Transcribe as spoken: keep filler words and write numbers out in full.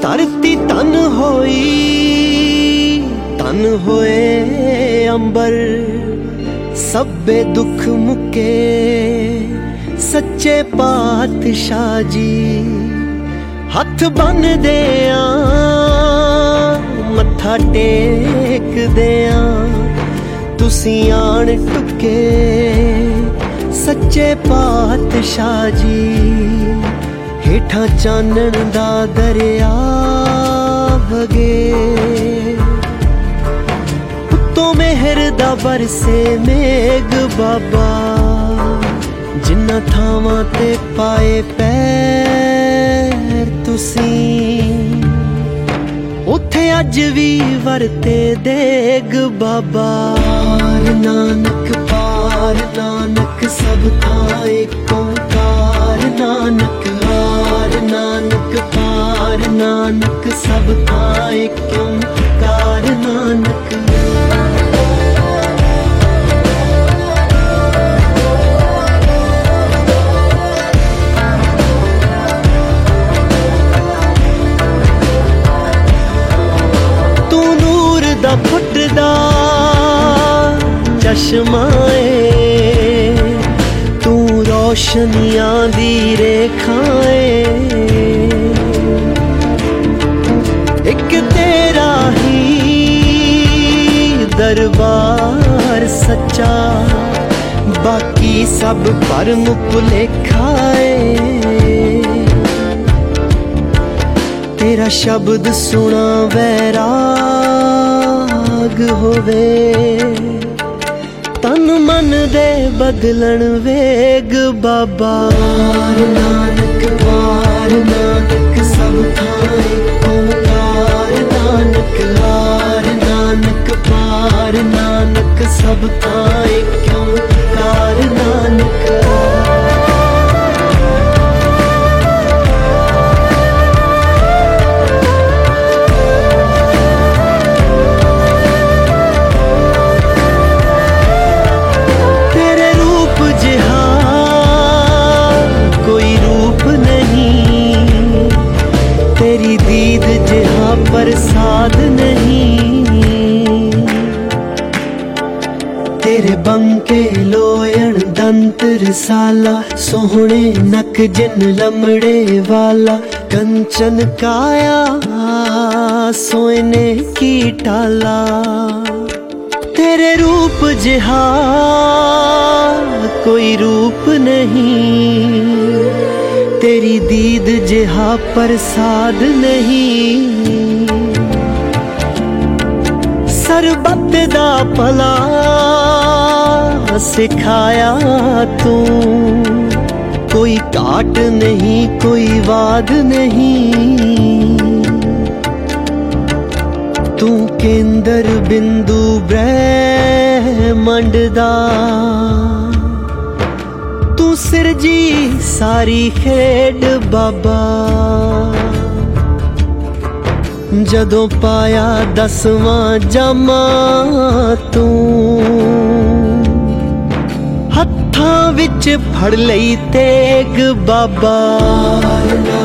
धरती तन होई तन होए अंबर, सब्बे दुख मुके सच्चे पातशाह जी। हथ बन देया मत्था टेक देया, तुसी आन टुके सच्चे पातशाह जी। हेठा चानन दा दरिया वगे, उत्तों मेहर दा बरसे मेघ बाबा। जिन्ना थावां ते पाए पैर तुसी, उत्थे अज भी वरते देग बाबा। पार नानक पार नानक सब था एक ओंकार नानक। हार नानक पार नानक सब था एक ओंकार नानक। तू नूर दा फुटदा चश्मा ए, तू रोशनियां दी रेखाएं। एक तेरा ही दरबार सच्चा, बाकी सब भरम भुलेखाए। तेरा शब्द सुना वैराग होवे, तन मन दे बदलन वेग बाबा। पार नानक पार नानक सब था एक ओंकार नानक। हार नानक पार नानक सब था एक ओंकार नानक। तेरी दीद जिहा प्रसाद नहीं, तेरे बंके लोयण दंत रसाला। सोहने नक जिन लमड़े वाला, कंचन काया सोने की टाला। तेरे रूप जिहा कोई रूप नहीं, तेरी दीद जिहा प्रसाद नहीं। सरबत दा भला सिखाया तू, कोई घाट नहीं कोई वाद नहीं। तू केंद्र बिंदु ब्रह्मंड दा, तू सिरजी सारी खेड बाबा। जदों पाया दसवां जामा तू, हत्थां विच फड़ लई तेग बाबा।